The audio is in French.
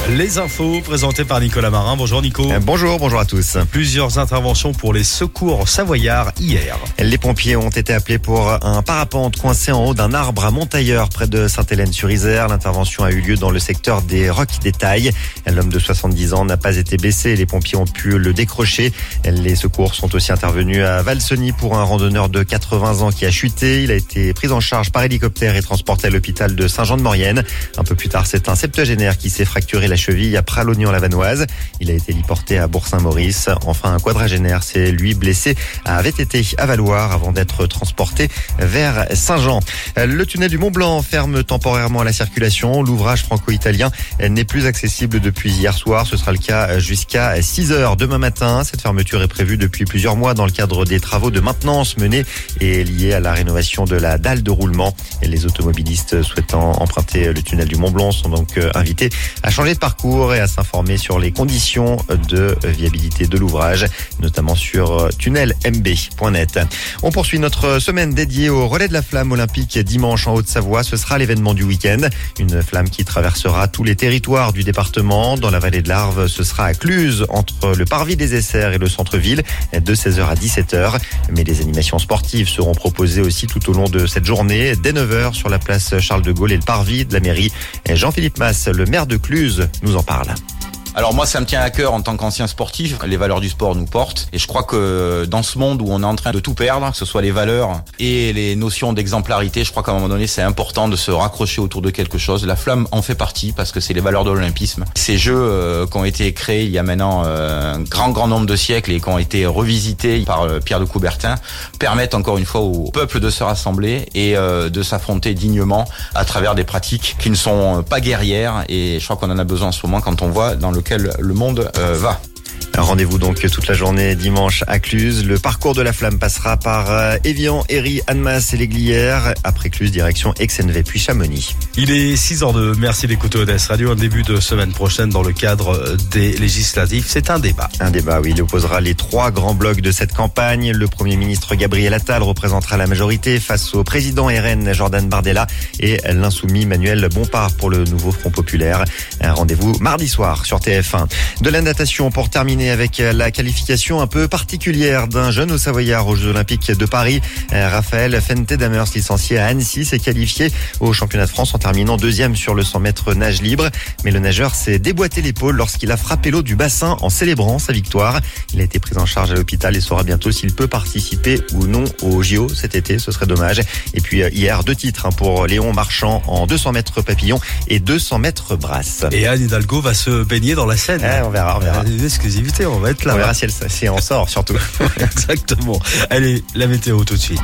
Les infos présentées par Nicolas Marin. Bonjour Nico. Bonjour à tous. Plusieurs interventions pour les secours savoyards hier. Les pompiers ont été appelés pour un parapente coincé en haut d'un arbre à Montailleur près de Sainte-Hélène-sur-Isère. L'intervention a eu lieu dans le secteur des Rocs des Tailles. L'homme de 70 ans n'a pas été blessé et les pompiers ont pu le décrocher. Les secours sont aussi intervenus à Valseny pour un randonneur de 80 ans qui a chuté. Il a été pris en charge par hélicoptère et transporté à l'hôpital de Saint-Jean-de-Maurienne. Un peu plus tard, c'est un septuagénaire qui s'est fracturé la cheville à Pralognan-Lavanoise. Il a été héliporté à Bourg-Saint-Maurice. Enfin, un quadragénaire s'est lui blessé à VTT à Valloire avant d'être transporté vers Saint-Jean. Le tunnel du Mont-Blanc ferme temporairement la circulation. L'ouvrage franco-italien n'est plus accessible depuis hier soir. Ce sera le cas jusqu'à 6 heures demain matin. Cette fermeture est prévue depuis plusieurs mois dans le cadre des travaux de maintenance menés et liés à la rénovation de la dalle de roulement. Et les automobilistes souhaitant emprunter le tunnel du Mont-Blanc sont donc invités à changer de parcours et à s'informer sur les conditions de viabilité de l'ouvrage, notamment sur tunnelmb.net. On poursuit notre semaine dédiée au relais de la flamme olympique dimanche en Haute-Savoie. Ce sera l'événement du week-end. Une flamme qui traversera tous les territoires du département. Dans la vallée de l'Arve, ce sera à Cluses, entre le parvis des Essers et le centre-ville, de 16h à 17h. Mais les animations sportives seront proposées aussi tout au long de cette journée, dès 9h sur la place Charles de Gaulle et le parvis de la mairie. Jean-Philippe Masse, le maire de Cluses, nous en parle. Alors moi, ça me tient à cœur en tant qu'ancien sportif. Les valeurs du sport nous portent. Et je crois que dans ce monde où on est en train de tout perdre, que ce soit les valeurs et les notions d'exemplarité, je crois qu'à un moment donné, c'est important de se raccrocher autour de quelque chose. La flamme en fait partie parce que c'est les valeurs de l'olympisme. Ces jeux qui ont été créés il y a maintenant un grand nombre de siècles et qui ont été revisités par Pierre de Coubertin permettent encore une fois au peuple de se rassembler et de s'affronter dignement à travers des pratiques qui ne sont pas guerrières. Et je crois qu'on en a besoin en ce moment quand on voit dans lequel le monde va. Rendez-vous donc toute la journée dimanche à Cluses. Le parcours de la flamme passera par Évian, Héry, Annemasse et les Glières. Après Cluses, direction Exenve puis Chamonix. Il est 6h02. Merci d'écouter ODS Radio. Un début de semaine prochaine dans le cadre des législatives. C'est un débat. Un débat, oui. Il opposera les 3 grands blocs de cette campagne. Le Premier ministre Gabriel Attal représentera la majorité face au président RN Jordan Bardella et l'insoumis Manuel Bompard pour le nouveau Front Populaire. Un rendez-vous mardi soir sur TF1. De la natation pour terminer avec la qualification un peu particulière d'un jeune Haut-Savoyard aux Jeux Olympiques de Paris. Raphaël Fente-Damers, licencié à Annecy, s'est qualifié au championnat de France en terminant 2e sur le 100 mètres nage libre. Mais le nageur s'est déboîté l'épaule lorsqu'il a frappé l'eau du bassin en célébrant sa victoire. Il a été pris en charge à l'hôpital et saura bientôt s'il peut participer ou non aux JO cet été. Ce serait dommage. Et puis hier, 2 titres pour Léon Marchand en 200 mètres papillon et 200 mètres brasse. Et Anne Hidalgo va se baigner dans la Seine. On verra. Une exclusivité, on va être là. On verra si on sort surtout. Exactement. Allez, la météo tout de suite.